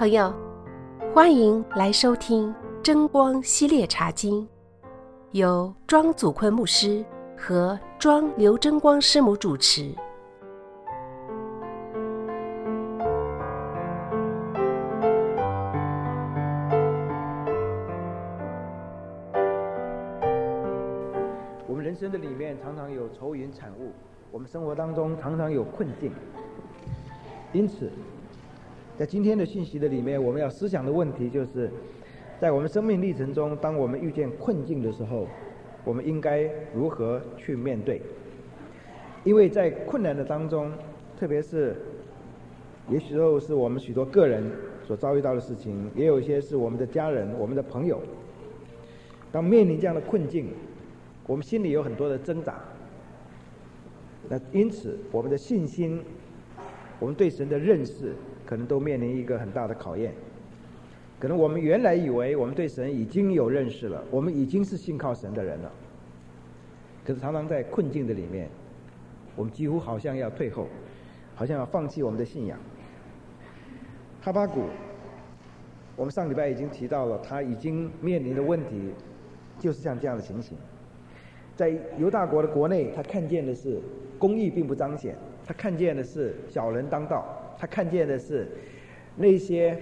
朋友，欢迎来收听真光系列茶经，由庄祖坤牧师和庄刘真光师母主持。 我们人生的里面常常有愁云惨雾，我们生活当中常常有困境，因此在今天的信息的里面，我们要思想的问题就是，在我们生命历程中，当我们遇见困境的时候，我们应该如何去面对？因为在困难的当中，特别是也许是我们许多个人所遭遇到的事情，也有一些是我们的家人、我们的朋友。当面临这样的困境，我们心里有很多的挣扎。那因此，我们的信心，我们对神的认识，可能都面临一个很大的考验。可能我们原来以为我们对神已经有认识了，我们已经是信靠神的人了，可是常常在困境的里面，我们几乎好像要退后，好像要放弃我们的信仰。哈巴谷，我们上礼拜已经提到了，他已经面临的问题就是像这样的情形。在犹大国的国内，他看见的是公义并不彰显，他看见的是小人当道，他看见的是那些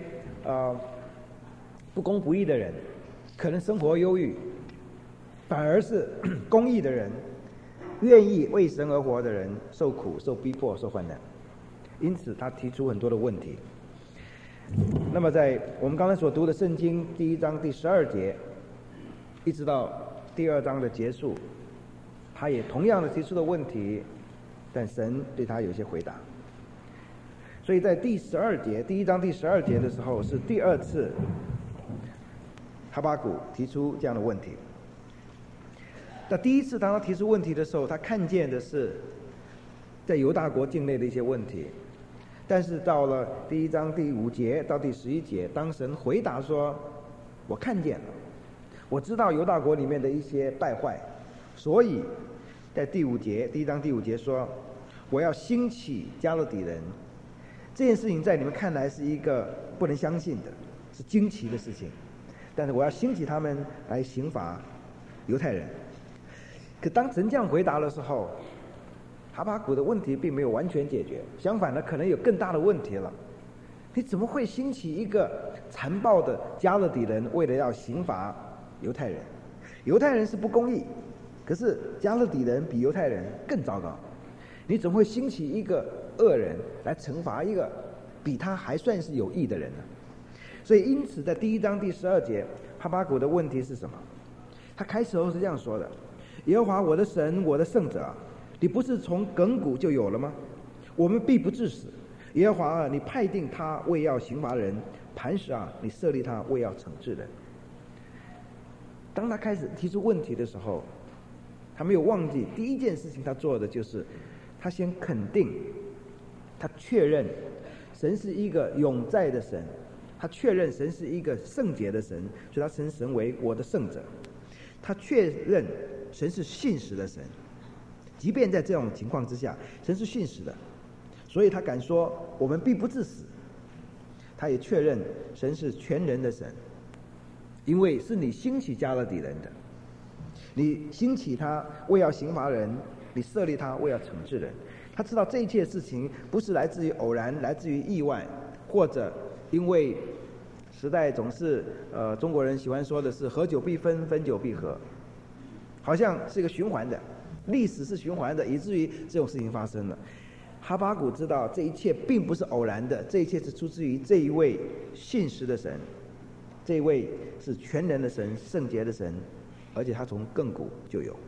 不公不义的人，可能生活忧郁，反而是公义的人，愿意为神而活的人受苦、受逼迫、受患难。因此，他提出很多的问题。那么，在我们刚才所读的圣经第1章第12节，一直到第2章的结束，他也同样的提出了问题，但神对他有些回答。所以在第12节，第1章第12节的时候，是第2次哈巴谷提出这样的问题。那第一次当他提出问题的时候，他看见的是在犹大国境内的一些问题，但是到了第1章第5节到第11节，当神回答说：“我看见了，我知道犹大国里面的一些败坏，所以在第5节，第1章第5节说，我要兴起加勒底人。”这件事情在你们看来是一个不能相信的，是惊奇的事情，但是我要兴起他们来刑罚犹太人。可当神这样回答的时候，哈巴谷的问题并没有完全解决，相反呢，可能有更大的问题了。你怎么会兴起一个残暴的加勒底人，为了要刑罚犹太人？犹太人是不公义，可是加勒底人比犹太人更糟糕。你怎么会兴起一个恶人来惩罚一个比他还算是有义的人呢？所以因此在第1章第12节，哈巴谷的问题是什么？他开始后是这样说的：耶和华我的神，我的圣者啊，你不是从亘古就有了吗？我们必不致死。耶和华啊，你派定他为要刑罚人，磐石啊，你设立他为要惩治人。当他开始提出问题的时候，他没有忘记第一件事情他做的就是他先肯定，他确认神是一个永在的神，他确认神是一个圣洁的神，所以他称神为我的圣者。他确认神是信实的神，即便在这种情况之下，神是信实的，所以他敢说我们必不致死。他也确认神是全能的神，因为是你兴起加勒底人的，你兴起他为要刑罚人，你设立他为要惩治人。他知道这一切事情不是来自于偶然，来自于意外，或者因为时代总是中国人喜欢说的是合久必分，分久必合，好像是一个循环的，历史是循环的，以至于这种事情发生了。哈巴谷知道这一切并不是偶然的，这一切是出自于这一位信实的神，这一位是全能的神，圣洁的神，而且他从亘古就有。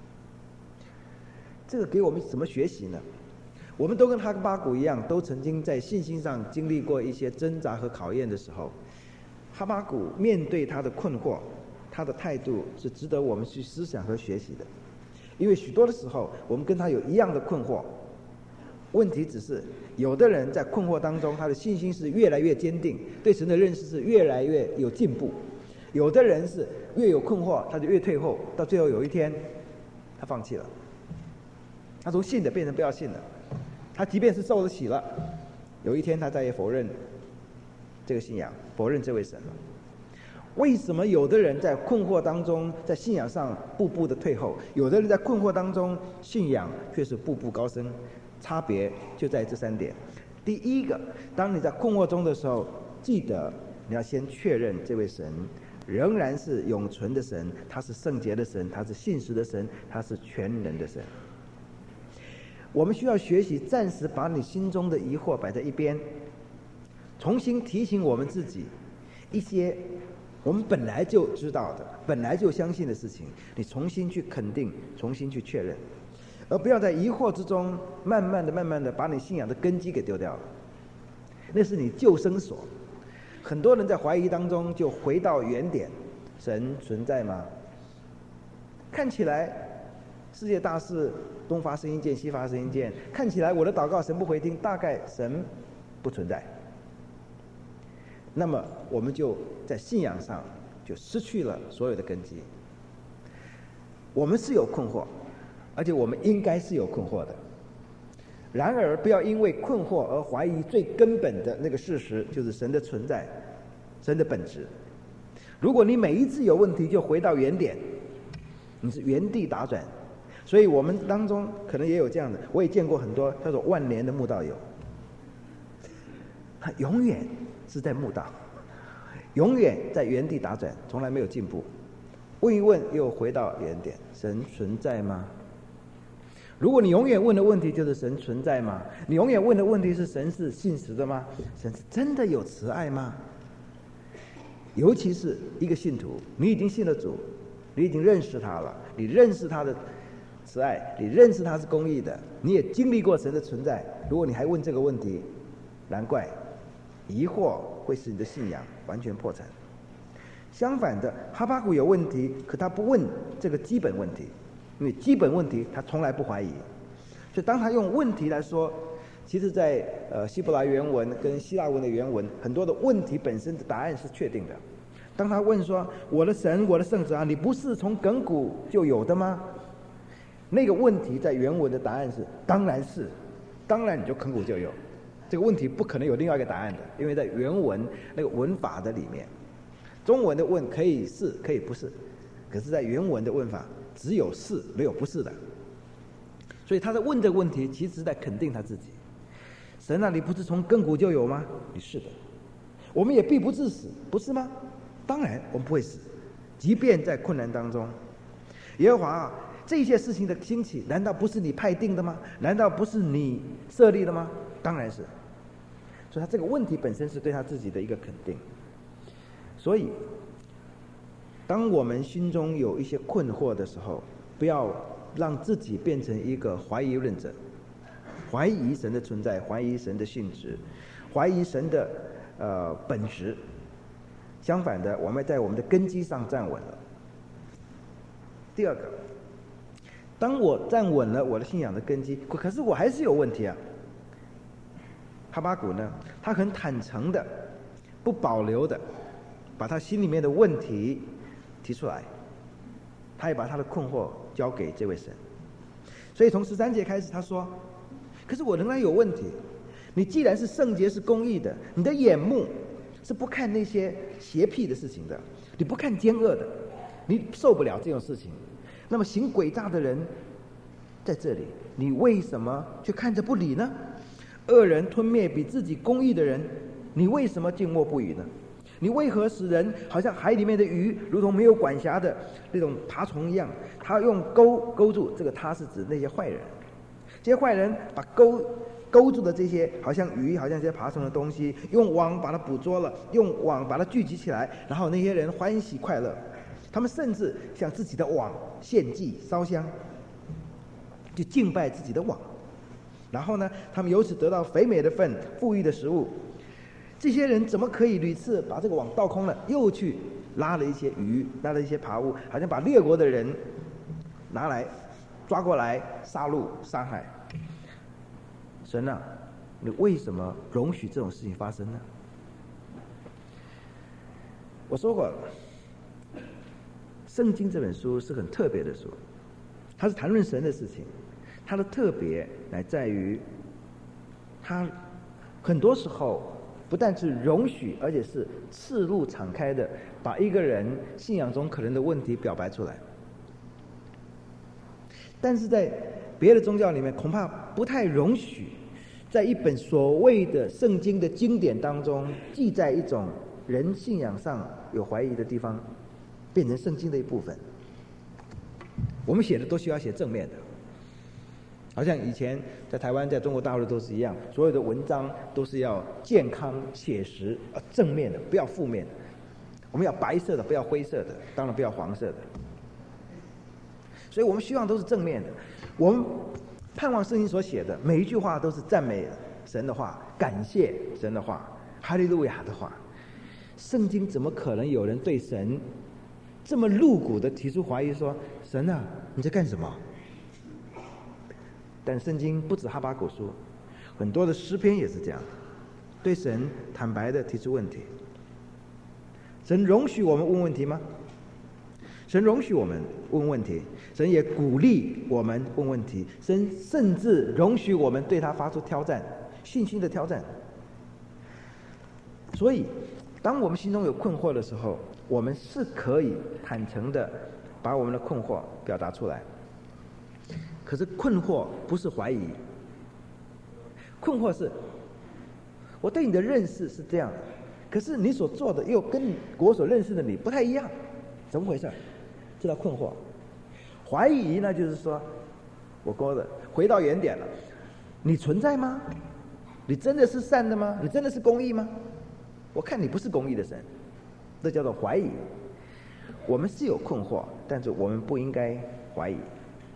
这个给我们怎么学习呢？我们都跟哈巴谷一样，都曾经在信心上经历过一些挣扎和考验的时候。哈巴谷面对他的困惑，他的态度是值得我们去思想和学习的。因为许多的时候，我们跟他有一样的困惑，问题只是有的人在困惑当中，他的信心是越来越坚定，对神的认识是越来越有进步；有的人是越有困惑，他就越退后，到最后有一天，他放弃了，他从信的变成不要信了。他即便是受得起了，有一天他再也否认这个信仰，否认这位神了。为什么有的人在困惑当中，在信仰上步步的退后，有的人在困惑当中，信仰却是步步高升？差别就在这3点。第一个，当你在困惑中的时候，记得你要先确认这位神仍然是永存的神，他是圣洁的神，他是信实的神，他是全能的神。我们需要学习暂时把你心中的疑惑摆在一边，重新提醒我们自己一些我们本来就知道的、本来就相信的事情，你重新去肯定，重新去确认，而不要在疑惑之中慢慢的把你信仰的根基给丢掉了。那是你救生所。很多人在怀疑当中就回到原点，神存在吗？看起来世界大事东发生一件西发生一件，看起来我的祷告神不回听，大概神不存在。那么我们就在信仰上就失去了所有的根基。我们是有困惑，而且我们应该是有困惑的。然而不要因为困惑而怀疑最根本的那个事实，就是神的存在，神的本质。如果你每一次有问题就回到原点，你是原地打转。所以我们当中可能也有这样的，我也见过很多叫做万年的慕道友，他永远是在慕道，永远在原地打转，从来没有进步。问一问又回到原点，神存在吗？如果你永远问的问题就是神存在吗？你永远问的问题是神是信实的吗？神是真的有慈爱吗？尤其是一个信徒，你已经信了主，你已经认识他了，你认识他的慈爱，你认识他是公义的，你也经历过神的存在。如果你还问这个问题，难怪疑惑会使你的信仰完全破产。相反的，哈巴谷有问题，可他不问这个基本问题，因为基本问题他从来不怀疑。所以当他用问题来说，其实在希伯来原文跟希腊文的原文，很多的问题本身的答案是确定的。当他问说：“我的神，我的圣子啊，你不是从亘古就有的吗？”那个问题在原文的答案是：当然是，当然你就亘古就有。这个问题不可能有另外一个答案的，因为在原文那个文法的里面，中文的问可以是可以不是，可是在原文的问法只有是没有不是的。所以他在问这个问题，其实是在肯定他自己。神啊，你不是从亘古就有吗？你是的。我们也必不致死，不是吗？当然我们不会死，即便在困难当中。耶和华啊，这些事情的兴起，难道不是你派定的吗？难道不是你设立的吗？当然是。所以他这个问题本身是对他自己的一个肯定。所以当我们心中有一些困惑的时候，不要让自己变成一个怀疑论者，怀疑神的存在，怀疑神的性质，怀疑神的本质。相反的，我们在我们的根基上站稳了。第二个，当我站稳了我的信仰的根基，可是我还是有问题啊。哈巴谷呢，他很坦诚的、不保留的把他心里面的问题提出来，他也把他的困惑交给这位神。所以从13节开始他说：可是我仍然有问题，你既然是圣洁是公义的，你的眼目是不看那些邪僻的事情的，你不看奸恶的，你受不了这种事情。那么行诡诈的人在这里，你为什么却看着不理呢？恶人吞灭比自己公义的人，你为什么静默不语呢？你为何使人好像海里面的鱼，如同没有管辖的那种爬虫一样？他用钩住，这个他是指那些坏人。这些坏人把勾住的这些好像鱼，好像这些爬虫的东西，用网把它捕捉了，用网把它聚集起来，然后那些人欢喜快乐。他们甚至向自己的网献祭烧香，就敬拜自己的网。然后呢，他们由此得到肥美的份、富裕的食物。这些人怎么可以屡次把这个网倒空了，又去拉了一些鱼，拉了一些爬物，好像把列国的人拿来抓过来杀戮杀害？神啊，你为什么容许这种事情发生呢？我说过，圣经这本书是很特别的书，它是谈论神的事情。它的特别乃在于，它很多时候不但是容许，而且是赤露敞开的，把一个人信仰中可能的问题表白出来。但是在别的宗教里面，恐怕不太容许，在一本所谓的圣经的经典当中，记载一种人信仰上有怀疑的地方，变成圣经的一部分。我们写的都需要写正面的，好像以前在台湾、在中国大陆都是一样，所有的文章都是要健康、写实、正面的，不要负面的。我们要白色的，不要灰色的，当然不要黄色的。所以我们希望都是正面的。我们盼望圣经所写的每一句话都是赞美神的话，感谢神的话，哈利路亚的话。圣经怎么可能有人对神这么露骨的提出怀疑，说神啊，你在干什么？但圣经不止哈巴谷书，很多的诗篇也是这样，对神坦白的提出问题。神容许我们问问题吗？神容许我们问问题，神也鼓励我们问问题，神甚至容许我们对他发出挑战，信心的挑战。所以当我们心中有困惑的时候，我们是可以坦诚的把我们的困惑表达出来。可是困惑不是怀疑，困惑是我对你的认识是这样，可是你所做的又跟我所认识的你不太一样，怎么回事？这叫困惑。怀疑呢，就是说我说的回到原点了，你存在吗？你真的是善的吗？你真的是公义吗？我看你不是公义的神，这叫做怀疑。我们是有困惑，但是我们不应该怀疑。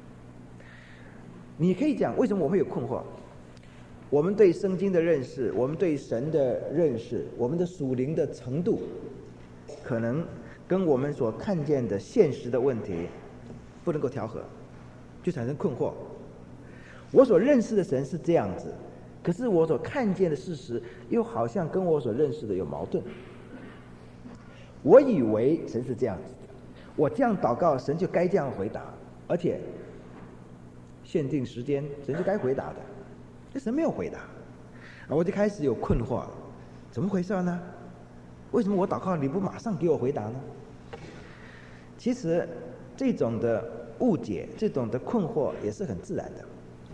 你可以讲为什么我会有困惑？我们对圣经的认识，我们对神的认识，我们的属灵的程度，可能跟我们所看见的现实的问题不能够调和，就产生困惑。我所认识的神是这样子，可是我所看见的事实又好像跟我所认识的有矛盾。我以为神是这样子的，我这样祷告，神就该这样回答，而且限定时间，神就该回答的。这神没有回答，我就开始有困惑了，怎么回事呢？为什么我祷告你不马上给我回答呢？其实这种的误解，这种的困惑也是很自然的。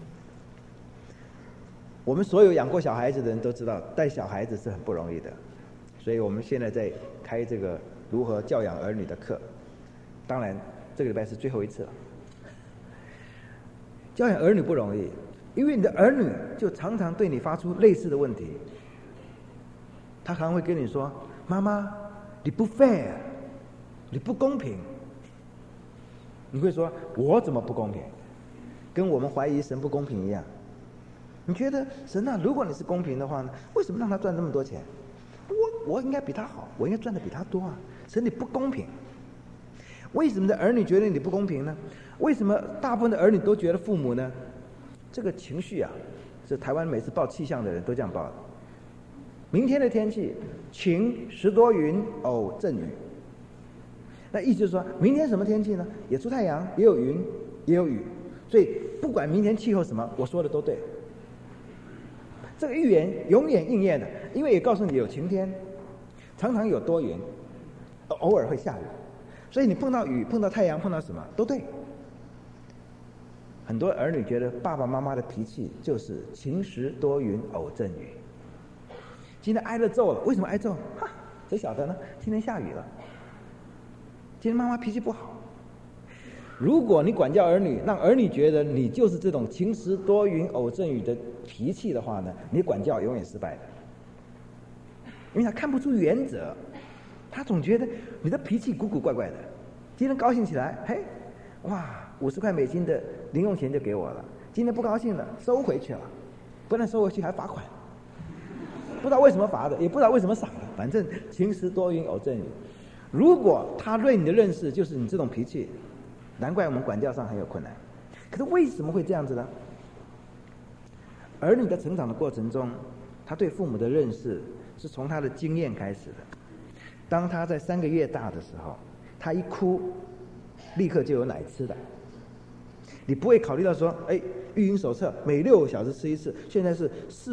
我们所有养过小孩子的人都知道，带小孩子是很不容易的，所以我们现在在开这个如何教养儿女的课。当然这个礼拜是最后一次了。教养儿女不容易，因为你的儿女就常常对你发出类似的问题。他常会跟你说，妈妈你不 fair， 你不公平。你会说我怎么不公平？跟我们怀疑神不公平一样。你觉得神啊，如果你是公平的话呢，为什么让他赚那么多钱？我应该比他好，我应该赚的比他多啊。神你不公平。为什么的儿女觉得你不公平呢？为什么大部分的儿女都觉得父母呢？这个情绪啊，是台湾每次报气象的人都这样报的。明天的天气晴时多云偶阵雨，那意思就是说明天什么天气呢？也出太阳，也有云，也有雨，所以不管明天气候什么，我说的都对。这个预言永远应验的，因为也告诉你有晴天，常常有多云，偶尔会下雨，所以你碰到雨、碰到太阳、碰到什么都对。很多儿女觉得爸爸妈妈的脾气就是晴时多云偶阵雨。今天挨了揍了，为什么挨揍？哈，谁晓得呢？今天下雨了，今天妈妈脾气不好。如果你管教儿女，让儿女觉得你就是这种晴时多云偶阵雨的脾气的话呢，你管教永远失败的，因为他看不出原则，他总觉得你的脾气古古怪怪的。今天高兴起来，嘿，哇，50块美金的零用钱就给我了。今天不高兴了，收回去了，不但收回去还罚款，不知道为什么罚的，也不知道为什么赏的，反正晴时多云偶阵雨。如果他对你的认识就是你这种脾气，难怪我们管教上很有困难。可是为什么会这样子呢？儿女在成长的过程中，他对父母的认识是从他的经验开始的。当他在3个月大的时候，他一哭立刻就有奶吃的，你不会考虑到说， 育婴手册每6个小时吃一次，现在是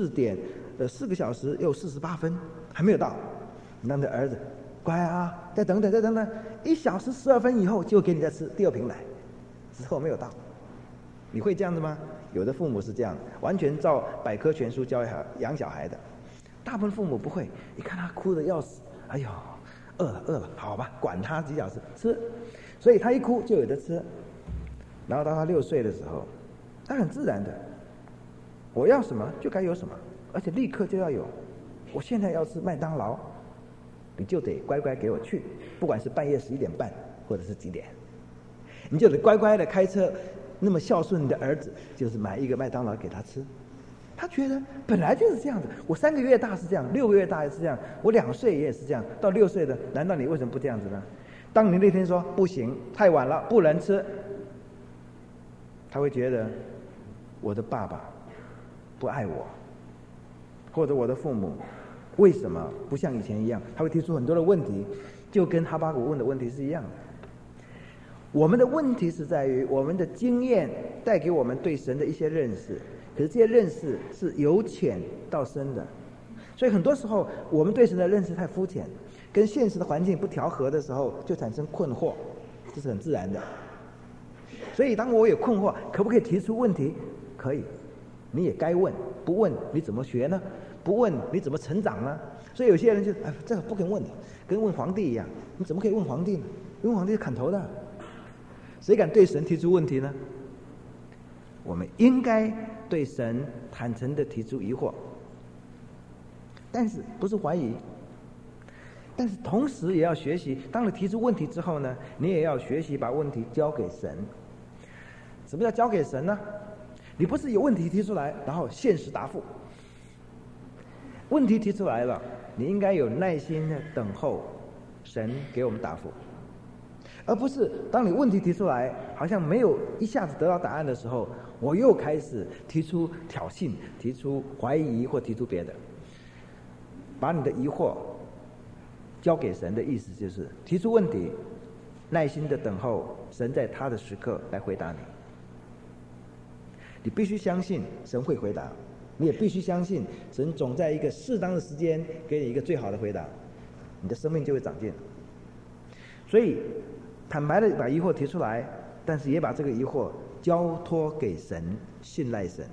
4个小时又48分，还没有到。你让你的儿子乖啊，再等等，1小时12分以后就给你再吃第2瓶奶，之后没有到。你会这样子吗？有的父母是这样，完全照百科全书教养小孩的。大部分父母不会，一看他哭得要死，哎呦，饿了，好吧，管他几小时吃，所以他一哭就有得吃。然后到他6岁的时候，他很自然的，我要什么就该有什么，而且立刻就要有。我现在要吃麦当劳，你就得乖乖给我去，不管是半夜11点半或者是几点，你就得乖乖的开车。那么孝顺的儿子就是买一个麦当劳给他吃，他觉得本来就是这样子。我3个月大是这样，6个月大也是这样，我2岁也是这样，到6岁的，难道你为什么不这样子呢？当你那天说不行，太晚了，不能吃，他会觉得我的爸爸不爱我，或者我的父母为什么不像以前一样？他会提出很多的问题，就跟哈巴谷问的问题是一样的。我们的问题是在于我们的经验带给我们对神的一些认识，可是这些认识是由浅到深的，所以很多时候我们对神的认识太肤浅，跟现实的环境不调和的时候就产生困惑，这是很自然的。所以当我有困惑，可不可以提出问题？可以，你也该问，不问你怎么学呢？不问你怎么成长呢？所以有些人就这个不肯问的，跟问皇帝一样，你怎么可以问皇帝呢？问皇帝是砍头的。谁敢对神提出问题呢？我们应该对神坦诚地提出疑惑，但是不是怀疑，但是同时也要学习，当你提出问题之后呢，你也要学习把问题交给神。什么叫交给神呢？你不是有问题提出来，然后限时答复。问题提出来了，你应该有耐心的等候神给我们答复，而不是当你问题提出来，好像没有一下子得到答案的时候，我又开始提出挑衅、提出怀疑或提出别的。把你的疑惑交给神的意思就是提出问题，耐心的等候神在他的时刻来回答你。你必须相信神会回答，你也必须相信神总在一个适当的时间给你一个最好的回答，你的生命就会长进。所以坦白的把疑惑提出来，但是也把这个疑惑交托给神，信赖神。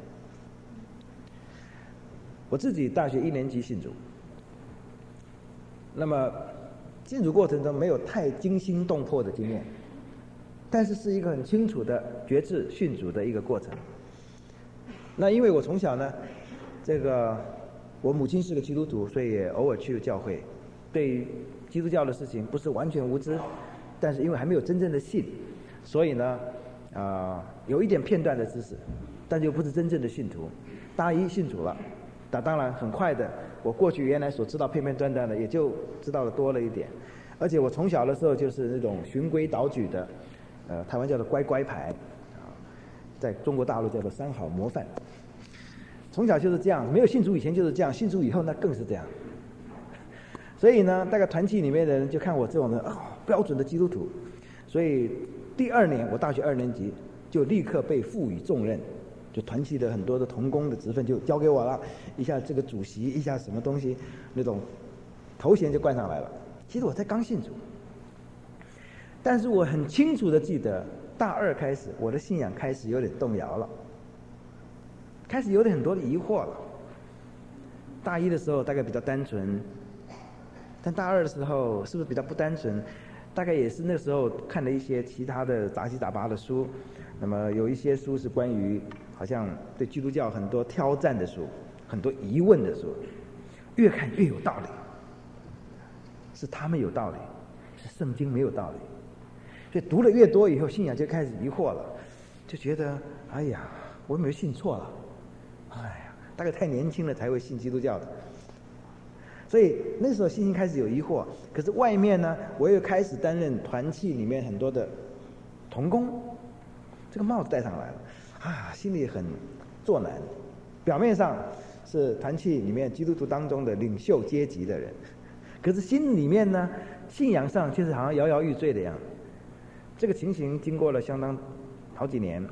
我自己大学1年级信主，那么信主过程中没有太惊心动魄的经验，但是是一个很清楚的觉知信主的一个过程。那因为我从小呢，我母亲是个基督徒，所以也偶尔去教会，对基督教的事情不是完全无知，但是因为还没有真正的信，所以呢，有一点片段的知识，但又不是真正的信徒。大一信主了，当然很快的，我过去原来所知道片片段段的，也就知道的多了一点。而且我从小的时候就是那种循规蹈矩的，台湾叫做乖乖牌，在中国大陆叫做3好模范。从小就是这样，没有信主以前就是这样，信主以后那更是这样。所以呢，大概团契里面的人就看我这种的标准的基督徒，所以第2年我大学2年级就立刻被赋予重任，就团契的很多的同工的职分就交给我了，一下这个主席，一下什么东西，那种头衔就冠上来了。其实我才刚信主，但是我很清楚的记得，大2开始我的信仰开始有点动摇了，开始有点很多的疑惑了。大1的时候大概比较单纯，但大2的时候是不是比较不单纯？大概也是那时候看了一些其他的杂七杂八的书，那么有一些书是关于好像对基督教很多挑战的书，很多疑问的书，越看越有道理。是他们有道理，是圣经没有道理。所以读了越多以后，信仰就开始疑惑了，就觉得哎呀，我有没有信错了？哎呀，大概太年轻了才会信基督教的。所以那时候信心开始有疑惑，可是外面呢，我又开始担任团契里面很多的同工，这个帽子戴上来了，心里很作难。表面上是团契里面基督徒当中的领袖阶级的人，可是心里面呢，信仰上却是好像摇摇欲坠的样子。这个情形经过了相当好几年，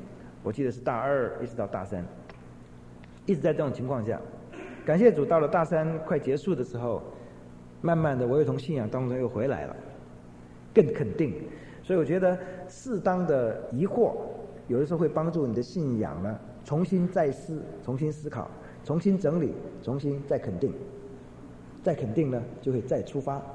我记得是大2一直到大3，一直在这种情况下。感谢主，到了大3快结束的时候，慢慢的我又从信仰当中又回来了，更肯定。所以我觉得适当的疑惑有的时候会帮助你的信仰呢重新再思，重新思考，重新整理，重新再肯定，再肯定呢就会再出发。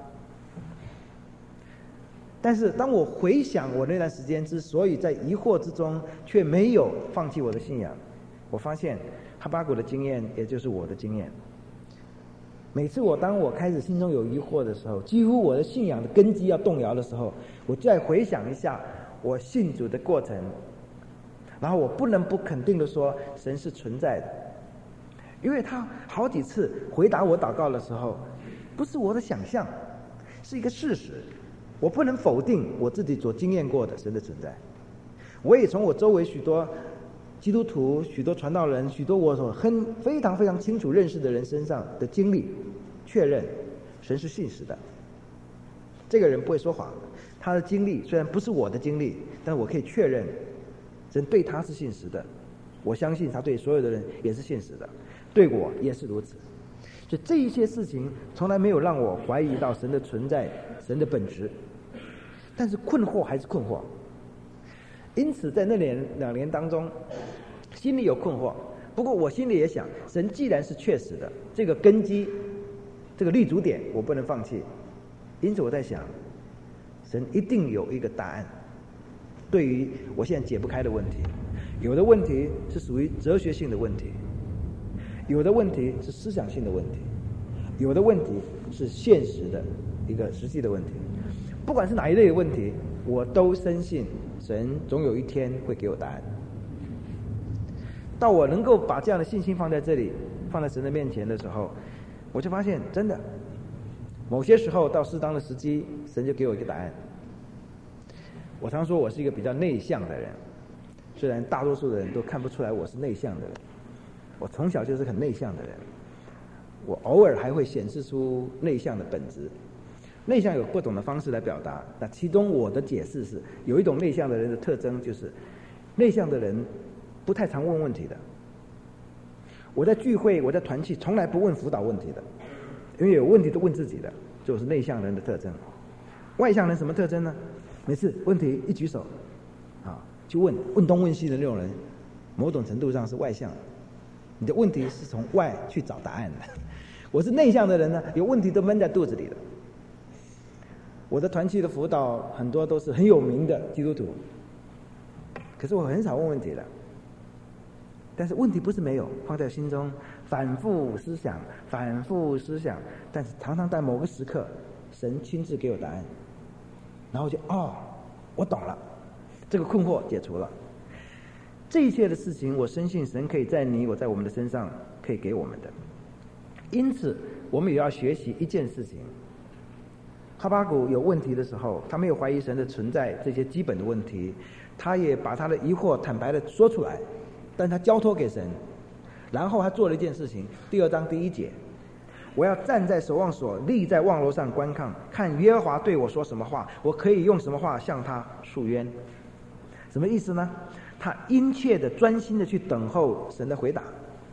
但是当我回想我那段时间之所以在疑惑之中却没有放弃我的信仰，我发现哈巴谷的经验也就是我的经验。每次当我开始心中有疑惑的时候，几乎我的信仰的根基要动摇的时候，我再回想一下我信主的过程，然后我不能不肯定的说神是存在的，因为他好几次回答我祷告的时候不是我的想象，是一个事实，我不能否定我自己所经验过的神的存在。我也从我周围许多基督徒、许多传道人、许多我所非常非常清楚认识的人身上的经历，确认神是信实的。这个人不会说谎，他的经历虽然不是我的经历，但我可以确认神对他是信实的。我相信他对所有的人也是信实的，对我也是如此。所以这一些事情从来没有让我怀疑到神的存在、神的本质，但是困惑还是困惑。因此在那2年当中心里有困惑，不过我心里也想，神既然是确实的，这个根基，这个立足点我不能放弃。因此我在想，神一定有一个答案对于我现在解不开的问题。有的问题是属于哲学性的问题，有的问题是思想性的问题，有的问题是现实的一个实际的问题。不管是哪一类的问题，我都深信神总有一天会给我答案。到我能够把这样的信心放在这里，放在神的面前的时候，我就发现真的某些时候到适当的时机，神就给我一个答案。我常说我是一个比较内向的人，虽然大多数的人都看不出来我是内向的人，我从小就是很内向的人，我偶尔还会显示出内向的本质。内向有各种的方式来表达，那其中我的解释是，有一种内向的人的特征就是，内向的人不太常问问题的。我在聚会，我在团契，从来不问辅导问题的，因为有问题都问自己的，就是内向人的特征。外向人什么特征呢？每次问题一举手，就问东问西的那种人，某种程度上是外向。你的问题是从外去找答案的。我是内向的人呢，有问题都闷在肚子里的。我的团契的辅导很多都是很有名的基督徒，可是我很少问问题的。但是问题不是没有，放在心中反复思想，反复思想，但是常常在某个时刻神亲自给我答案，然后就我懂了，这个困惑解除了。这一切的事情我深信神可以在你我在我们的身上可以给我们的。因此我们也要学习一件事情，哈巴谷有问题的时候，他没有怀疑神的存在，这些基本的问题，他也把他的疑惑坦白的说出来，但他交托给神，然后他做了一件事情。第2章第1节，我要站在守望所，立在望楼上观看，看耶和华对我说什么话，我可以用什么话向他诉冤。什么意思呢？他殷切的专心的去等候神的回答。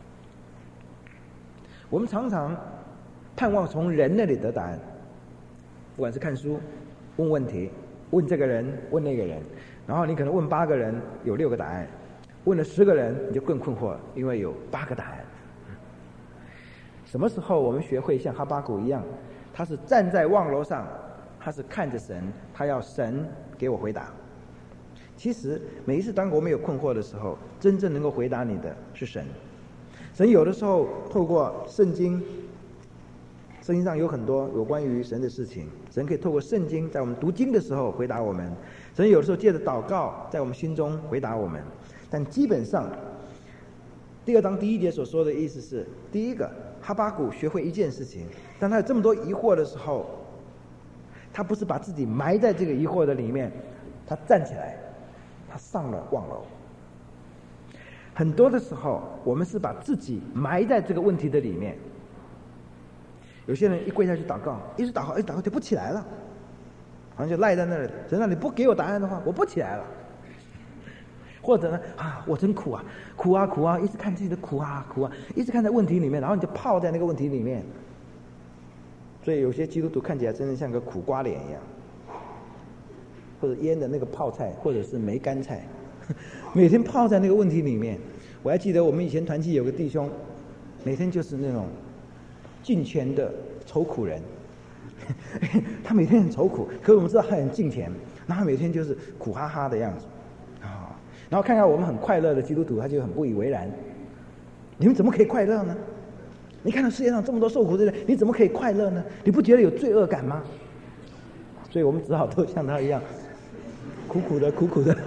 我们常常盼望从人那里得答案，不管是看书、问问题、问这个人、问那个人，然后你可能问8个人，有6个答案；问了10个人，你就更困惑了，因为有8个答案。什么时候我们学会像哈巴谷一样，他是站在望楼上，他是看着神，他要神给我回答。其实每一次当我们有困惑的时候，真正能够回答你的是神。神有的时候透过圣经上有很多有关于神的事情，神可以透过圣经在我们读经的时候回答我们，神有的时候借着祷告在我们心中回答我们。但基本上第2章第1节所说的意思是，第一个，哈巴谷学会一件事情，当他有这么多疑惑的时候，他不是把自己埋在这个疑惑的里面，他站起来，他上了望楼。很多的时候我们是把自己埋在这个问题的里面。有些人一跪下去祷告，一直祷告，一祷告就不起来了，好像就赖在那里。神啊，你不给我答案的话，我不起来了。 或者呢我真苦啊，苦啊苦啊，一直看自己的苦啊苦啊，一直看在问题里面，然后你就泡在那个问题里面。所以有些基督徒看起来真的像个苦瓜脸一样，或者腌的那个泡菜，或者是梅干菜，每天泡在那个问题里面。我还记得我们以前团契有个弟兄，每天就是那种敬虔的愁苦人，他每天很愁苦，可是我们知道他很敬虔，然后他每天就是苦哈哈的样子然后看看我们很快乐的基督徒，他就很不以为然。你们怎么可以快乐呢？你看到世界上这么多受苦的人，你怎么可以快乐呢？你不觉得有罪恶感吗？所以我们只好都像他一样，苦苦的苦苦的。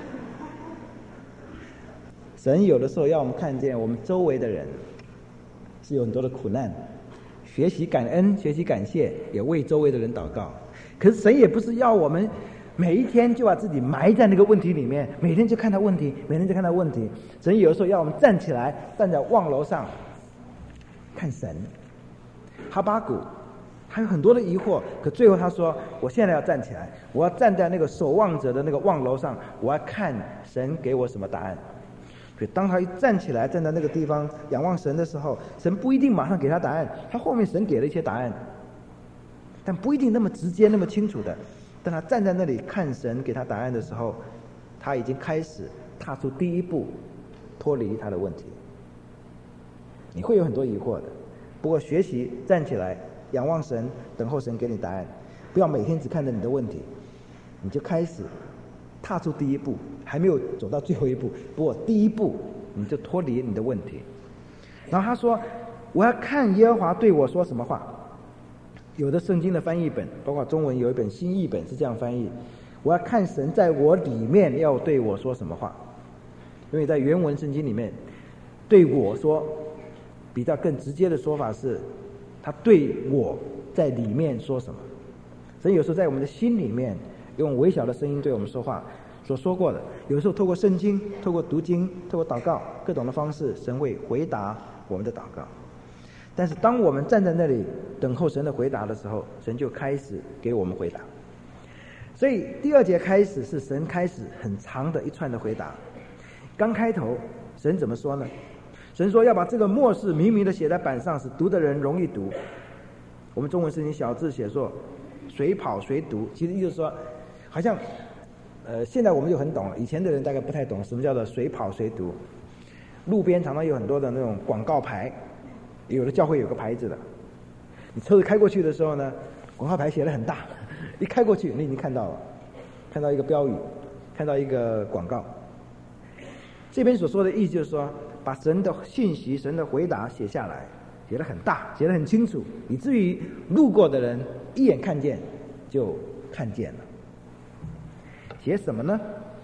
神有的时候要我们看见我们周围的人是有很多的苦难，学习感恩，学习感谢，也为周围的人祷告。可是神也不是要我们每一天就把自己埋在那个问题里面，每天就看到问题，每天就看到问题。神有的时候要我们站起来，站在望楼上看神。哈巴谷还有很多的疑惑，可最后他说，我现在要站起来，我要站在那个守望者的那个望楼上，我要看神给我什么答案。所以当他一站起来，站在那个地方仰望神的时候，神不一定马上给他答案，他后面神给了一些答案，但不一定那么直接那么清楚的。当他站在那里看神给他答案的时候，他已经开始踏出第一步，脱离他的问题。你会有很多疑惑的，不过学习站起来仰望神，等候神给你答案，不要每天只看着你的问题，你就开始踏出第一步，还没有走到最后一步，不过第一步你就脱离你的问题。然后他说，我要看耶和华对我说什么话。有的圣经的翻译本，包括中文有一本新译本是这样翻译，我要看神在我里面要对我说什么话。因为在原文圣经里面，对我说比较更直接的说法是他对我在里面说什么。所以有时候在我们的心里面用微小的声音对我们说话，所说过的有时候透过圣经，透过读经，透过祷告，各种的方式，神会回答我们的祷告。但是当我们站在那里等候神的回答的时候，神就开始给我们回答。所以第二节开始是神开始很长的一串的回答。刚开头神怎么说呢？神说要把这个默示明明的写在板上，使读的人容易读。我们中文圣经小字写作随跑随读，其实就是说好像现在我们就很懂了，以前的人大概不太懂什么叫做随跑随读。路边常常有很多的那种广告牌，有的教会有个牌子的，你车子开过去的时候呢，广告牌写得很大，一开过去你已经看到了，看到一个标语，看到一个广告。这边所说的意思就是说，把神的信息、神的回答写下来，写得很大，写得很清楚，以至于路过的人一眼看见就看见了。写什么呢？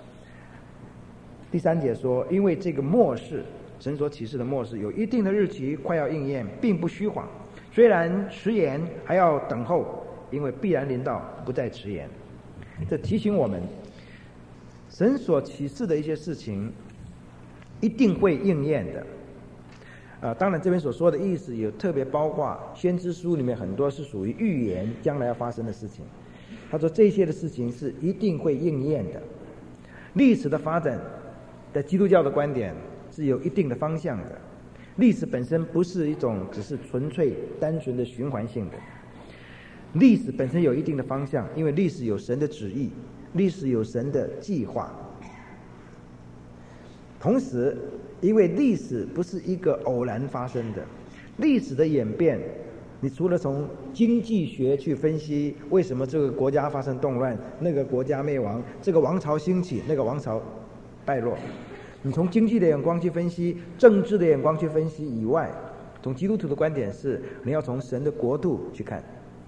第3节说，因为这个末世，神所启示的末世有一定的日期快要应验，并不虚谎，虽然迟延，还要等候，因为必然临到，不再迟延。这提醒我们，神所启示的一些事情一定会应验的。当然这边所说的意思有特别包括先知书里面很多是属于预言将来要发生的事情。他说这些的事情是一定会应验的。历史的发展在基督教的观点是有一定的方向的，历史本身不是一种只是纯粹单纯的循环性的，历史本身有一定的方向，因为历史有神的旨意，历史有神的计划。同时因为历史不是一个偶然发生的，历史的演变你除了从经济学去分析为什么这个国家发生动乱，那个国家灭亡，这个王朝兴起，那个王朝败落，你从经济的眼光去分析，政治的眼光去分析以外，从基督徒的观点是你要从神的国度去看。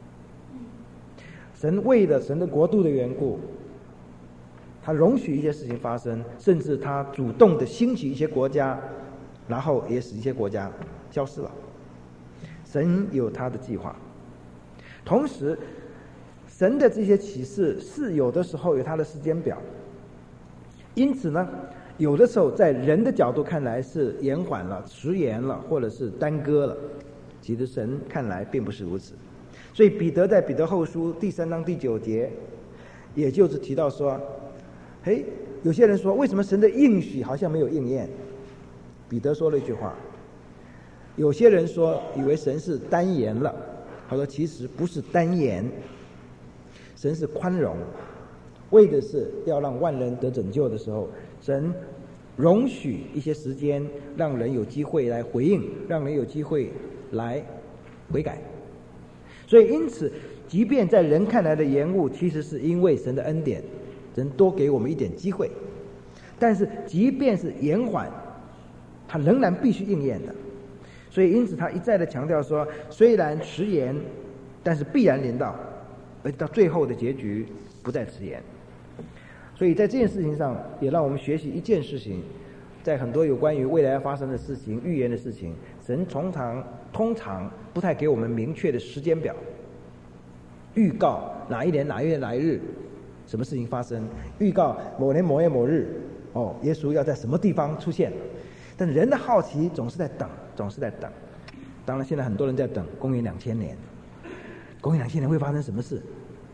神为了神的国度的缘故，他容许一些事情发生，甚至他主动的兴起一些国家，然后也使一些国家消失了。神有他的计划，同时神的这些启示是有的时候有他的时间表，因此呢有的时候在人的角度看来是延缓了、迟延了，或者是耽搁了，其实神看来并不是如此。所以彼得在彼得后书第3章第9节也就是提到说， 有些人说，为什么神的应许好像没有应验？彼得说了一句话。有些人说，以为神是单言了，他说其实不是单言，神是宽容，为的是要让万人得拯救的时候，神容许一些时间，让人有机会来回应，让人有机会来悔改。所以因此，即便在人看来的延误，其实是因为神的恩典，神多给我们一点机会。但是即便是延缓，它仍然必须应验的。所以因此他一再的强调说，虽然迟延，但是必然临到，而到最后的结局不再迟延。所以在这件事情上，也让我们学习一件事情，在很多有关于未来要发生的事情、预言的事情，神通常不太给我们明确的时间表，预告哪一年哪一月哪一日什么事情发生，预告某年某月某日耶稣要在什么地方出现。但人的好奇总是在等。当然现在很多人在等公元2000年，公元2000年会发生什么事？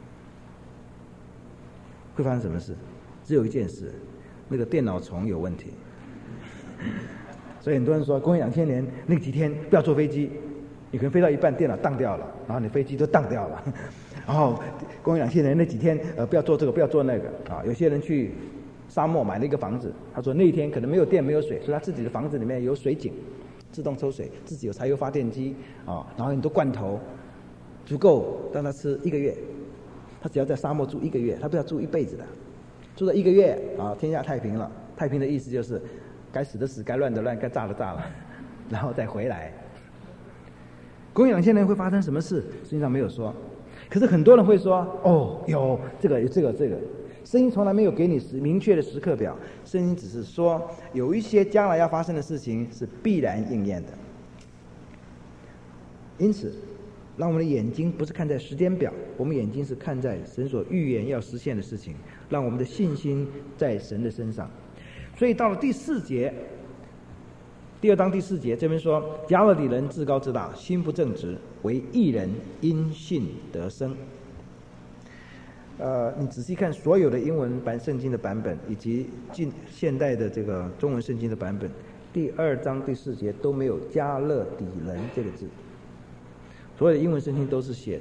会发生什么事？只有一件事，那个电脑虫有问题。所以很多人说，公元2000年那几天不要坐飞机，你可能飞到一半电脑当掉了，然后你飞机都当掉了。然后公元2000年那几天不要做这个，不要做那个有些人去沙漠买了一个房子，他说那一天可能没有电没有水，所以他自己的房子里面有水井，自动抽水，自己有柴油发电机然后很多罐头，足够让他吃1个月。他只要在沙漠住1个月，他不要住一辈子的，住了1个月天下太平了。太平的意思就是该死的死，该乱的乱，该炸的炸了，然后再回来。公元2000年会发生什么事？实际上没有说，可是很多人会说有这个。圣经从来没有给你明确的时刻表，圣经只是说有一些将来要发生的事情是必然应验的。因此让我们的眼睛不是看在时间表，我们眼睛是看在神所预言要实现的事情，让我们的信心在神的身上。所以到了第4节，第2章第4节这边说，加勒底人自高自大，心不正直，为义人因信得生。你仔细看所有的英文版圣经的版本，以及现代的这个中文圣经的版本，第2章第4节都没有加勒底人这个字，所有的英文圣经都是写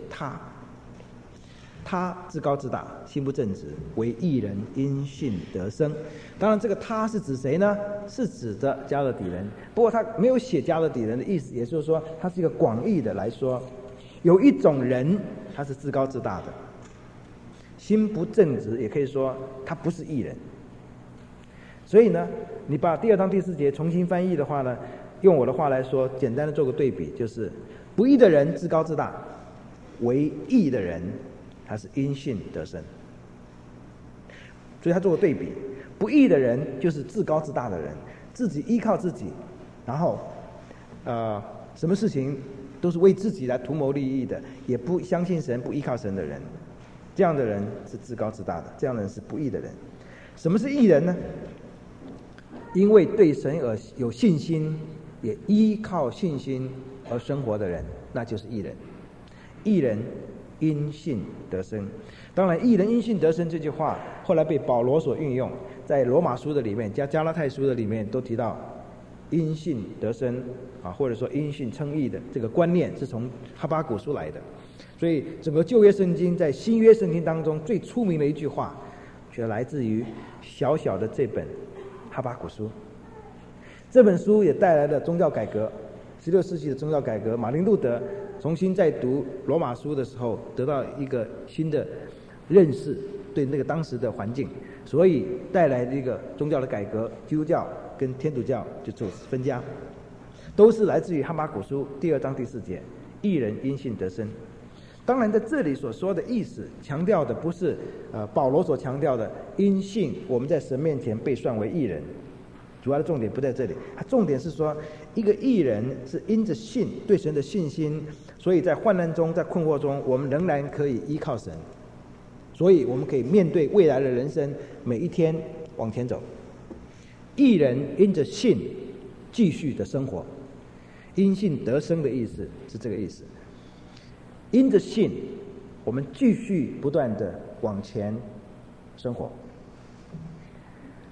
他自高自大，心不正直，为义人因信得生。当然这个他是指谁呢？是指的加勒底人，不过他没有写加勒底人的意思，也就是说他是一个广义的来说，有一种人他是自高自大的，心不正直，也可以说他不是义人。所以呢，你把第2章第4节重新翻译的话呢，用我的话来说，简单的做个对比，就是不义的人自高自大，为义的人他是因信得生。所以他做个对比，不义的人就是自高自大的人，自己依靠自己，然后什么事情都是为自己来图谋利益的，也不相信神，不依靠神的人，这样的人是自高自大的，这样的人是不义的人。什么是义人呢？因为对神而有信心，也依靠信心而生活的人，那就是义人。义人因信得生。当然，义人因信得生这句话后来被保罗所运用，在罗马书的里面、加拉太书的里面都提到因信得生或者说因信称义的这个观念是从哈巴谷书来的。所以整个旧约圣经在新约圣经当中最出名的一句话，却来自于小小的这本哈巴谷书。这本书也带来了宗教改革，16世纪的宗教改革，马丁路德重新在读罗马书的时候得到一个新的认识，对那个当时的环境，所以带来的一个宗教的改革，基督教跟天主教就做分家，都是来自于哈巴谷书第2章第4节，义人因信得生。当然在这里所说的意思强调的不是保罗所强调的因信我们在神面前被算为义人，主要的重点不在这里，它重点是说一个义人是因着信，对神的信心，所以在患难中，在困惑中，我们仍然可以依靠神，所以我们可以面对未来的人生，每一天往前走。义人因着信继续的生活，因信得生的意思是这个意思。因着信，我们继续不断的往前生活。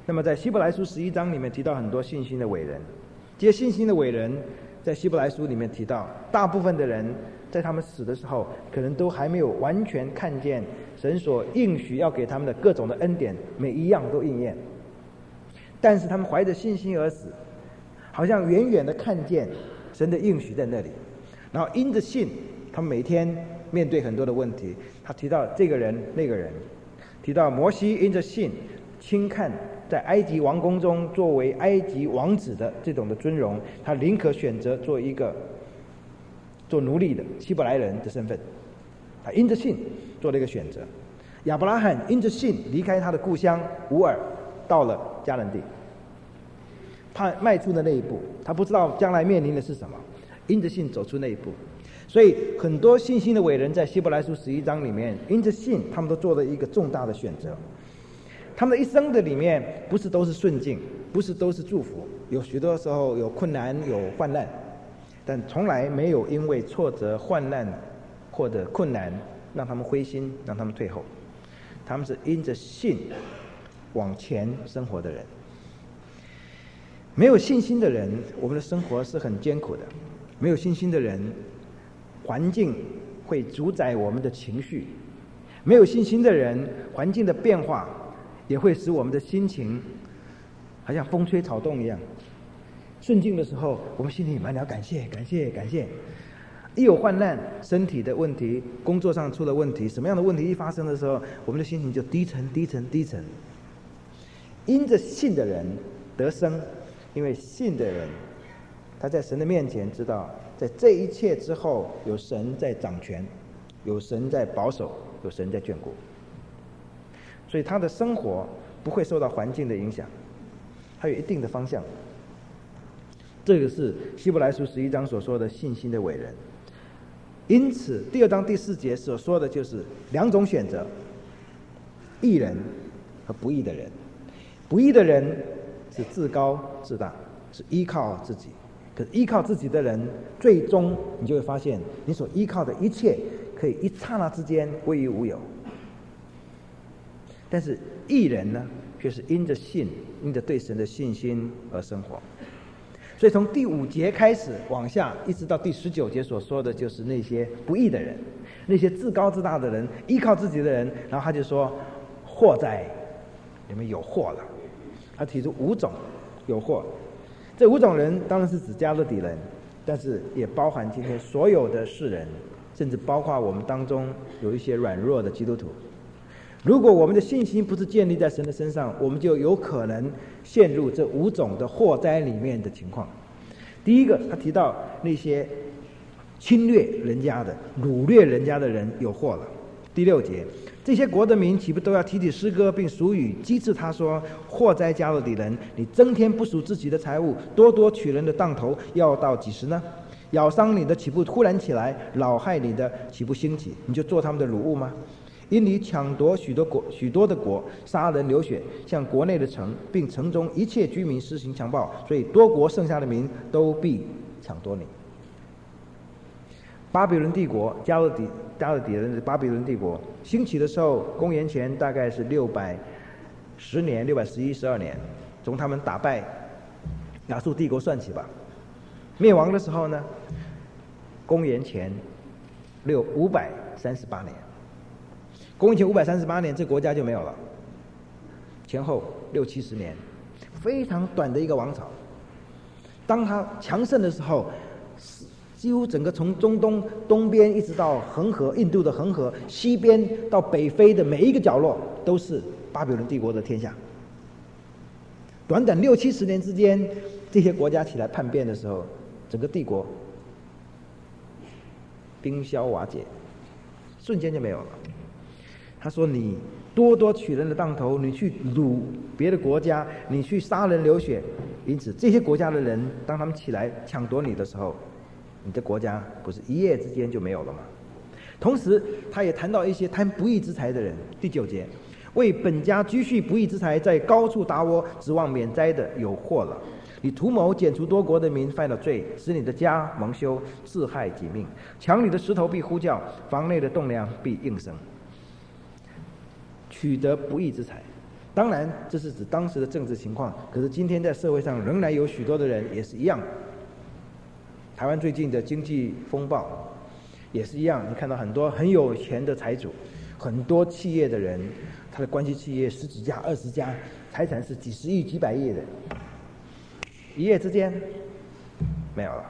那么在希伯来书11章里面提到很多信心的伟人，这些信心的伟人在希伯来书里面提到，大部分的人在他们死的时候，可能都还没有完全看见神所应许要给他们的各种的恩典，每一样都应验。但是他们怀着信心而死，好像远远的看见神的应许在那里，然后因着信，他们每天面对很多的问题。他提到这个人那个人，提到摩西因着信轻看在埃及王宫中作为埃及王子的这种的尊荣，他宁可选择做奴隶的希伯来人的身份，他因着信做了一个选择。亚伯拉罕因着信离开他的故乡乌尔，到了迦南地，他迈出的那一步，他不知道将来面临的是什么，因着信走出那一步。所以很多信心的伟人在希伯来书11章里面，因着信他们都做了一个重大的选择。他们的一生的里面不是都是顺境，不是都是祝福，有许多时候有困难有患难，但从来没有因为挫折患难或者困难让他们灰心，让他们退后。他们是因着信往前生活的人。没有信心的人，我们的生活是很艰苦的。没有信心的人，环境会主宰我们的情绪。没有信心的人，环境的变化也会使我们的心情好像风吹草动一样。顺境的时候，我们心里满了感谢感谢感谢，一有患难，身体的问题，工作上出了问题，什么样的问题一发生的时候，我们的心情就低沉低沉低沉。因着信的人得生，因为信的人他在神的面前知道，在这一切之后有神在掌权，有神在保守，有神在眷顾，所以他的生活不会受到环境的影响，他有一定的方向。这个是希伯来书11章所说的信心的伟人。因此第2章第4节所说的就是两种选择，义人和不义的人。不义的人是自高自大，是依靠自己，可是依靠自己的人，最终你就会发现你所依靠的一切可以一刹那之间归于无有。但是义人呢，却是因着信，因着对神的信心而生活。所以从第5节开始往下，一直到第19节所说的就是那些不义的人，那些自高自大的人，依靠自己的人。然后他就说：祸哉，你们有祸了。他提出5种有祸。这5种人当然是指加勒底人，但是也包含今天所有的世人，甚至包括我们当中有一些软弱的基督徒。如果我们的信心不是建立在神的身上，我们就有可能陷入这5种的祸灾里面的情况。第一个，他提到那些侵略人家的、掳掠人家的人有祸了。第6节，这些国的民岂不都要提起诗歌，并俗语讥刺他说：祸哉加勒底人，你增添不属自己的财物，多多取人的当头，要到几时呢？咬伤你的岂不突然起来，恼害你的岂不兴起？你就做他们的掳物吗？因你抢夺许多的国，杀人流血，向国内的城，并城中一切居民施行强暴，所以多国剩下的民都必抢夺你。巴比伦帝国，加勒底人的巴比伦帝国兴起的时候，公元前大概是610年、611、12年，从他们打败亚述帝国算起吧。灭亡的时候呢，公元前538年。公元前538年，这国家就没有了。前后60-70年，非常短的一个王朝。当他强盛的时候，几乎整个从中东东边一直到恒河，印度的恒河，西边到北非的每一个角落，都是巴比伦帝国的天下。短短60-70年之间，这些国家起来叛变的时候，整个帝国冰消瓦解，瞬间就没有了。他说：你多多取人的当头，你去掳别的国家，你去杀人流血，因此这些国家的人，当他们起来抢夺你的时候，你的国家不是一夜之间就没有了吗？同时他也谈到一些贪不义之财的人。第9节，为本家积蓄不义之财，在高处搭窝，指望免灾的有祸了。你图谋剪除多国的民，犯了罪，使你的家蒙羞，自害己命。墙里的石头必呼叫，房内的栋梁必应声。取得不义之财， 当然，这是指当时的政治情况，可是今天在社会上仍然有许多的人也是一样。台湾最近的经济风暴也是一样，你看到很多很有钱的财主，很多企业的人，他的关系企业10几家、20家，财产是几十亿、几百亿的，一夜之间没有了。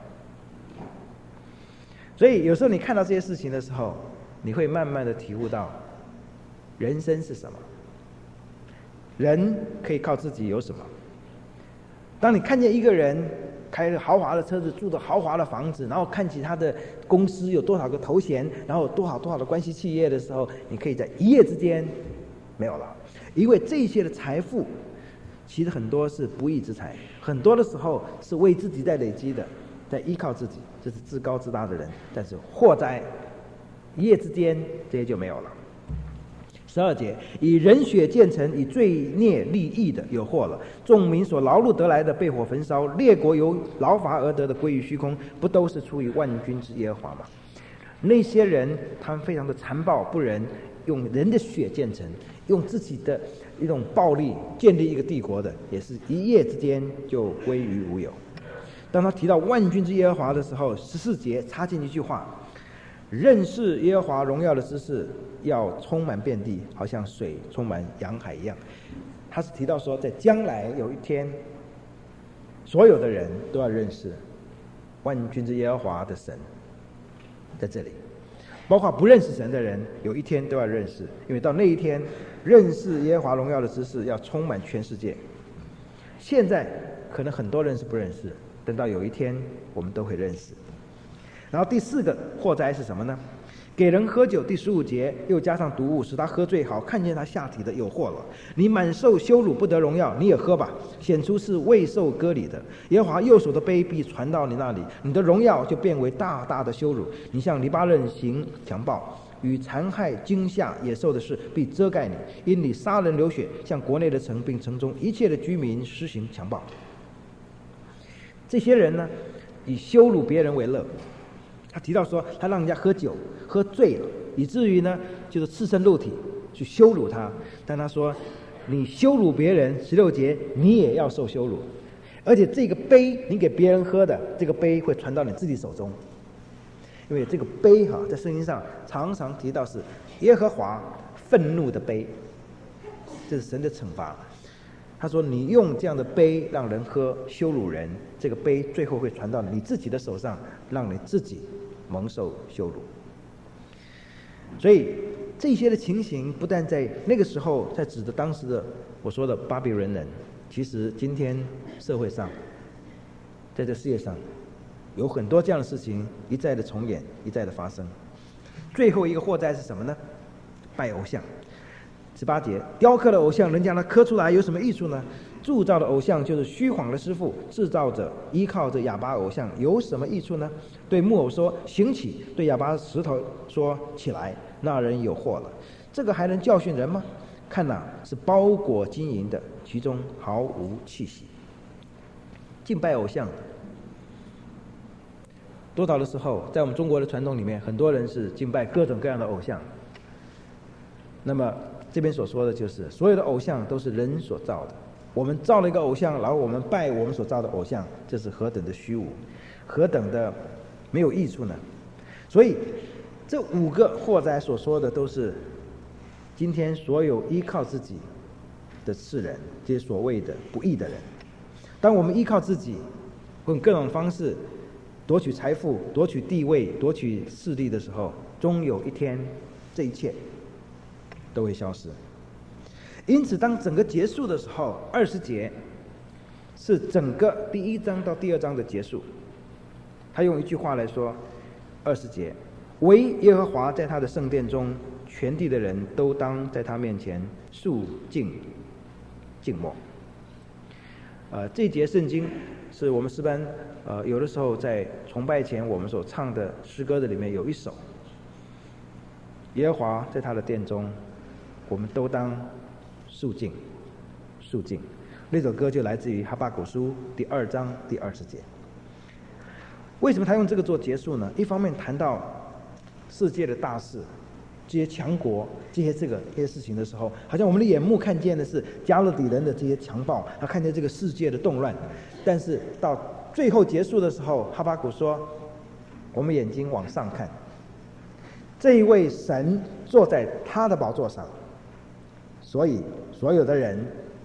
所以有时候你看到这些事情的时候，你会慢慢的体悟到人生是什么，人可以靠自己有什么。当你看见一个人开着豪华的车子，住着豪华的房子，然后看起他的公司有多少个头衔，然后有多少的关系企业的时候，你可以在一夜之间没有了。因为这些的财富其实很多是不义之财，很多的时候是为自己在累积的，在依靠自己，这是自高自大的人。但是祸灾一夜之间这些就没有了。12节，以人血建成，以罪孽立义的有祸了。众民所劳碌得来的被火焚烧，列国由劳乏而得的归于虚空，不都是出于万军之耶和华吗？那些人他们非常的残暴不仁，用人的血建成，用自己的一种暴力建立一个帝国的，也是一夜之间就归于无有。当他提到万军之耶和华的时候，14节插进一句话，认识耶和华荣耀的知识要充满遍地，好像水充满洋海一样。他是提到说，在将来有一天，所有的人都要认识万军之耶和华的神，在这里，包括不认识神的人，有一天都要认识，因为到那一天，认识耶和华荣耀的知识要充满全世界。现在可能很多人是不认识，等到有一天，我们都会认识。然后第4个祸灾是什么呢？给人喝酒，第15节又加上毒物，使他喝醉，好看见他下体的有祸了。你满受羞辱，不得荣耀，你也喝吧，显出是未受割礼的。耶和华右手的杯必传到你那里，你的荣耀就变为大大的羞辱。你向黎巴嫩行强暴，与残害惊吓野兽的事必遮盖你，因你杀人流血，向国内的城并城中一切的居民施行强暴。这些人呢，以羞辱别人为乐。他提到说，他让人家喝酒喝醉了，以至于呢就是赤身露体去羞辱他。但他说，你羞辱别人，16节你也要受羞辱，而且这个杯你给别人喝的，这个杯会传到你自己手中。因为这个杯在圣经上常常提到是耶和华愤怒的杯，这是神的惩罚。他说，你用这样的杯让人喝，羞辱人，这个杯最后会传到你自己的手上，让你自己蒙受羞辱。所以这些的情形不但在那个时候在指的当时的我说的巴比伦人，其实今天社会上，在这世界上有很多这样的事情一再的重演，一再的发生。最后一个祸灾是什么呢？拜偶像。18节，雕刻的偶像，人将它刻出来有什么益处呢？铸造的偶像就是虚谎的师傅，制造者依靠着哑巴偶像有什么益处呢？对木偶说行起，对哑巴石头说起来，那人有祸了。这个还能教训人吗？看哪，是包裹金银的，其中毫无气息。敬拜偶像，多少的时候在我们中国的传统里面，很多人是敬拜各种各样的偶像。那么这边所说的就是所有的偶像都是人所造的，我们造了一个偶像，然后我们拜我们所造的偶像，这是何等的虚无，何等的没有益处呢？所以这5个祸灾所说的都是今天所有依靠自己的世人，这些所谓的不义的人。当我们依靠自己用各种方式夺取财富、夺取地位、夺取势力的时候，终有一天这一切都会消失。因此当整个结束的时候，20节是整个第1章到第2章的结束。他用一句话来说，20节，唯耶和华在他的圣殿中，全地的人都当在他面前肃静静默。这一节圣经是我们诗班有的时候在崇拜前我们所唱的诗歌的里面有一首，耶和华在他的殿中，我们都当肃静肃静。那首歌就来自于哈巴谷书第2章第20节。为什么他用这个做结束呢？一方面谈到世界的大事， 这些强国、这些事情的时候，好像我们的眼目看见的是加勒底人的这些强暴，他看见这个世界的动乱。但是到最后结束的时候，哈巴谷说：“我们眼睛往上看，这一位神坐在他的宝座上，所以所有的人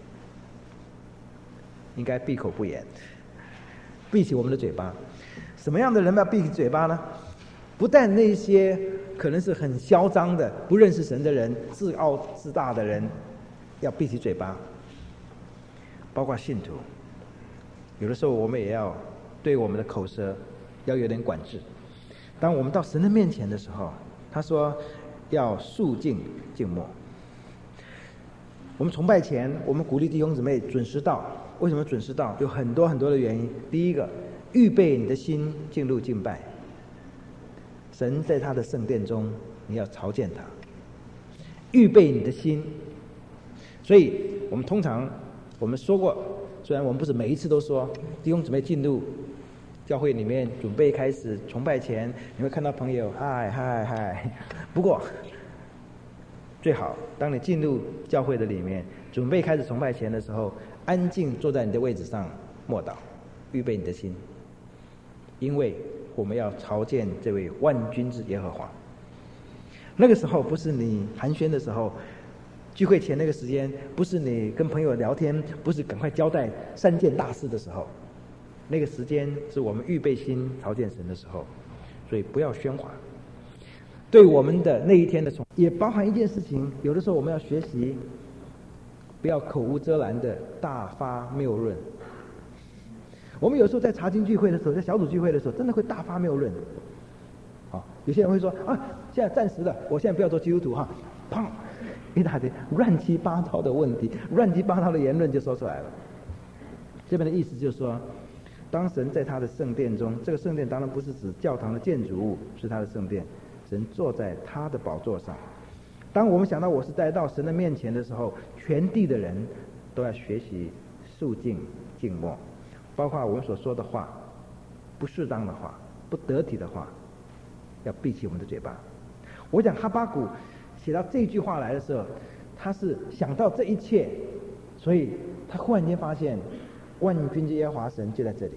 应该闭口不言，闭起我们的嘴巴。什么样的人要闭起嘴巴呢？不但那些可能是很嚣张的、不认识神的人、自傲自大的人要闭起嘴巴，包括信徒。有的时候我们也要对我们的口舌要有点管制。当我们到神的面前的时候，他说要肃静静默。我们崇拜前，我们鼓励弟兄姊妹准时到。为什么准时到？有很多很多的原因。第一个，预备你的心进入敬拜。神在他的圣殿中，你要朝见他，预备你的心。所以我们通常我们说过，虽然我们不是每一次都说，弟兄姊妹进入教会里面准备开始崇拜前，你会看到朋友嗨嗨嗨。不过最好当你进入教会的里面，准备开始崇拜前的时候，安静坐在你的位置上默祷，预备你的心，因为我们要朝见这位万军之耶和华。那个时候不是你寒暄的时候，聚会前那个时间不是你跟朋友聊天，不是赶快交代3件大事的时候，那个时间是我们预备心朝见神的时候。所以不要喧哗。对我们的那一天的也包含一件事情，有的时候我们要学习不要口无遮拦的大发谬论。我们有时候在查经聚会的时候，在小组聚会的时候，真的会大发谬论。有些人会说啊，现在暂时的，我现在不要做基督徒哈，砰，一大堆乱七八糟的问题、乱七八糟的言论就说出来了。这边的意思就是说，当神在他的圣殿中，这个圣殿当然不是指教堂的建筑物，是他的圣殿，神坐在他的宝座上。当我们想到我是带到神的面前的时候，全地的人都要学习肃静静默，包括我们所说的话，不适当的话、不得体的话，要闭起我们的嘴巴。我讲哈巴谷写到这句话来的时候，他是想到这一切，所以他忽然间发现万军之耶和华神就在这里。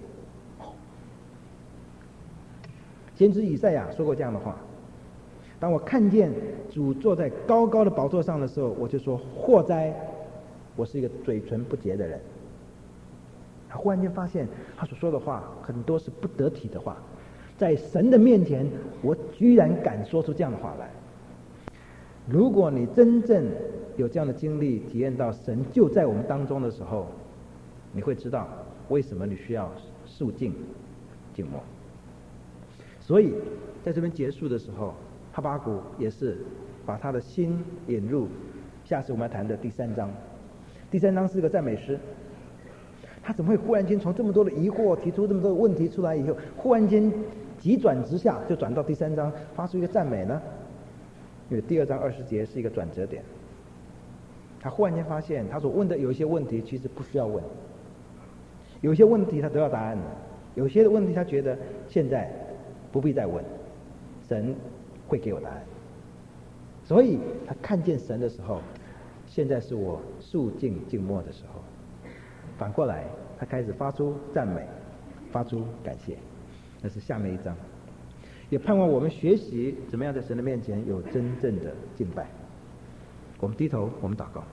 先知以赛亚说过这样的话：当我看见主坐在高高的宝座上的时候，我就说祸哉，我是一个嘴唇不洁的人。他忽然间发现他所说的话很多是不得体的话，在神的面前，我居然敢说出这样的话来。如果你真正有这样的经历，体验到神就在我们当中的时候，你会知道为什么你需要肃静静默。所以在这边结束的时候，哈巴谷也是把他的心引入下次我们要谈的第3章。第3章是个赞美诗。他怎么会忽然间从这么多的疑惑提出这么多的问题出来以后，忽然间急转直下，就转到第3章发出一个赞美呢？因为第2章20节是一个转折点。他忽然间发现他所问的有一些问题其实不需要问，有些问题他得到答案了，有些问题他觉得现在不必再问，神会给我答案。所以他看见神的时候，现在是我肃静静默的时候。反过来他开始发出赞美，发出感谢。那是下面一章。也盼望我们学习怎么样在神的面前有真正的敬拜。我们低头，我们祷告。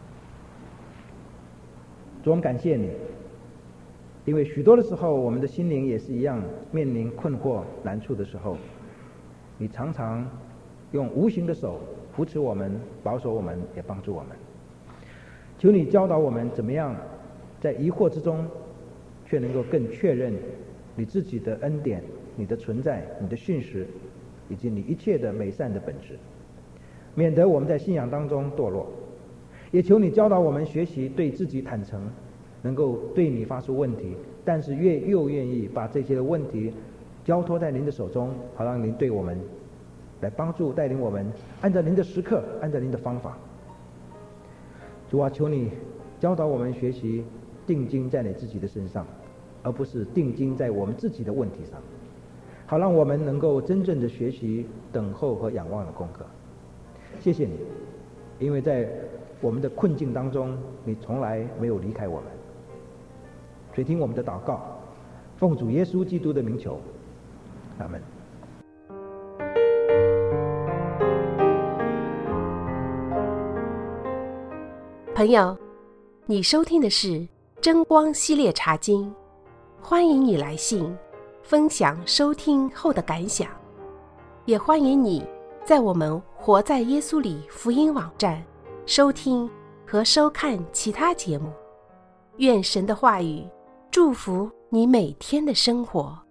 主，我们感谢你，因为许多的时候我们的心灵也是一样，面临困惑难处的时候，你常常用无形的手扶持我们，保守我们，也帮助我们。求你教导我们怎么样在疑惑之中却能够更确认你自己的恩典、你的存在、你的信实，以及你一切的美善的本质，免得我们在信仰当中堕落。也求你教导我们学习对自己坦诚，能够对你发出问题，但是又愿意把这些的问题交托在您的手中，好让您对我们来帮助带领我们，按照您的时刻，按照您的方法。主啊，求你教导我们学习定睛在你自己的身上，而不是定睛在我们自己的问题上，好让我们能够真正的学习等候和仰望的功课。 谢谢你，因为在我们的困境当中，你从来没有离开我们。垂听我们的祷告，奉主耶稣基督的名求，阿们。 朋友，你收听的是真光系列茶经，欢迎你来信分享收听后的感想，也欢迎你在我们活在耶稣里福音网站收听和收看其他节目。愿神的话语祝福你每天的生活。